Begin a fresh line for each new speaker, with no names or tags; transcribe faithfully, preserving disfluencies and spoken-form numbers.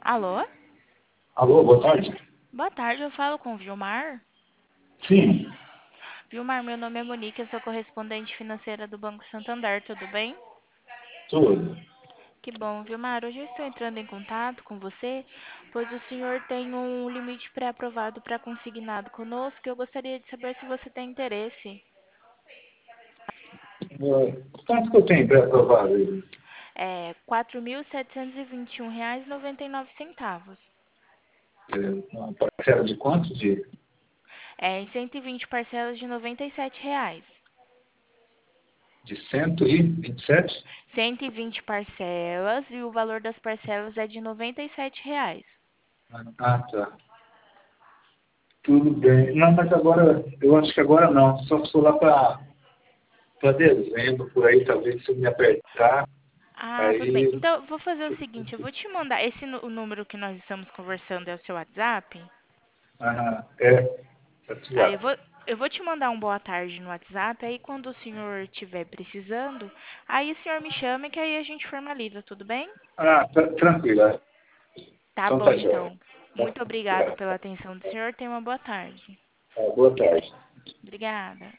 Alô?
Alô, boa tarde.
Boa tarde, eu falo com o Vilmar.
Sim,
Vilmar, meu nome é Monique, eu sou correspondente financeira do Banco Santander, tudo bem?
tudo.
Que bom, Vilmar. Hoje eu estou entrando em contato com você, pois o senhor tem um limite pré-aprovado para consignado conosco e eu gostaria de saber se você tem interesse.
Uh, quanto que eu tenho para aprovar aí?
É quatro mil setecentos e vinte e um reais e noventa e nove centavos.
É, uma parcela de quanto? De,
É em cento e vinte parcelas de noventa e sete reais.
de cento e vinte e sete?
cento e vinte parcelas e o valor das parcelas é de noventa e sete reais.
Ah, tá. Tudo bem. Não, mas agora, eu acho que agora não. Só se for lá para dezembro, por aí, talvez se eu me apertar,
Ah, tudo bem.
aí...
Então, eu vou fazer o seguinte, eu vou te mandar esse nu- o número que nós estamos conversando é o seu WhatsApp.
Ah, é,
Aí eu
WhatsApp.
vou eu vou te mandar um boa tarde no WhatsApp, aí quando o senhor estiver precisando, aí o senhor me chama que aí a gente formaliza, tudo bem?
Ah, tá, tranquilo. é.
Tá
Então
bom,
tá jóia.
então.
Tá,
Muito obrigada
obrigado.
pela atenção do senhor. Tenha uma boa tarde.
Ah, boa tarde.
Obrigada.